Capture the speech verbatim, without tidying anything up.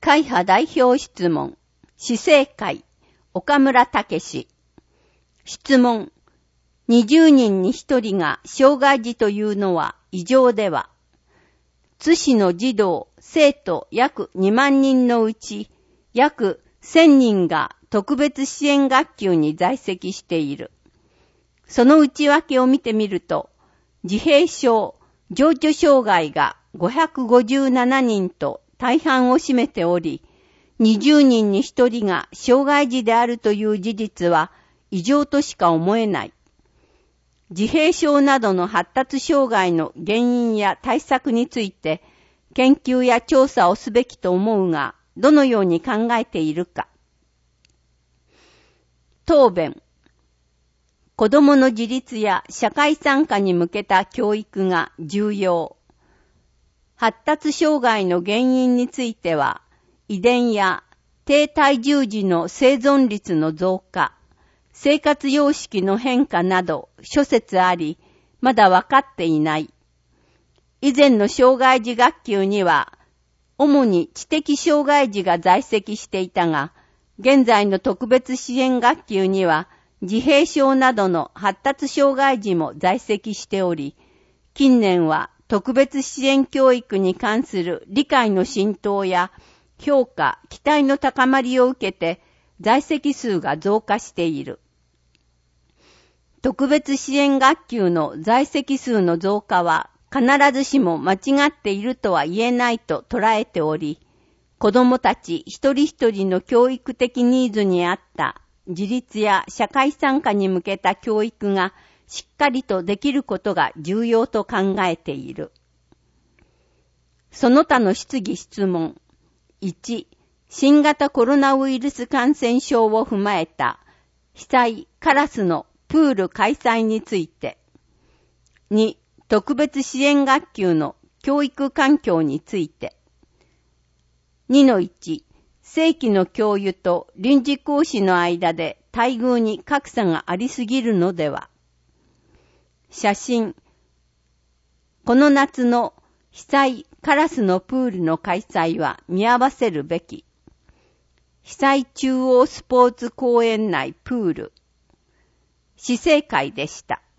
会派代表質問、市政会、岡村武史。質問、にじゅうにんにひとりが障害児というのは異常では、津市の児童、生徒約にまんにんのうち、約せんにんが特別支援学級に在籍している。その内訳を見てみると、自閉症、情緒障害がごひゃくごじゅうななにんと大半を占めており、にじゅうにんにひとりが障害児であるという事実は異常としか思えない。自閉症などの発達障害の原因や対策について研究や調査をすべきと思うが、どのように考えているか。答弁。子どもの自立や社会参加に向けた教育が重要。発達障害の原因については、遺伝や低体重児の生存率の増加、生活様式の変化など諸説あり、まだ分かっていない。以前の障害児学級には、主に知的障害児が在籍していたが、現在の特別支援学級には、自閉症などの発達障害児も在籍しており、近年は特別支援教育に関する理解の浸透や評価、期待の高まりを受けて在籍数が増加している。特別支援学級の在籍数の増加は必ずしも間違っているとは言えないと捉えており、子どもたち一人一人の教育的ニーズに合った自立や社会参加に向けた教育がしっかりとできることが重要と考えている。その他の質疑質問。いち、新型コロナウイルス感染症を踏まえた被災カラスのプール開催について。に、特別支援学級の教育環境について。にのいち、正規の教諭と臨時講師の間で待遇に格差がありすぎるのでは。写真。この夏の被災カラスのプールの開催は見合わせるべき。被災中央スポーツ公園内プール。市政会でした。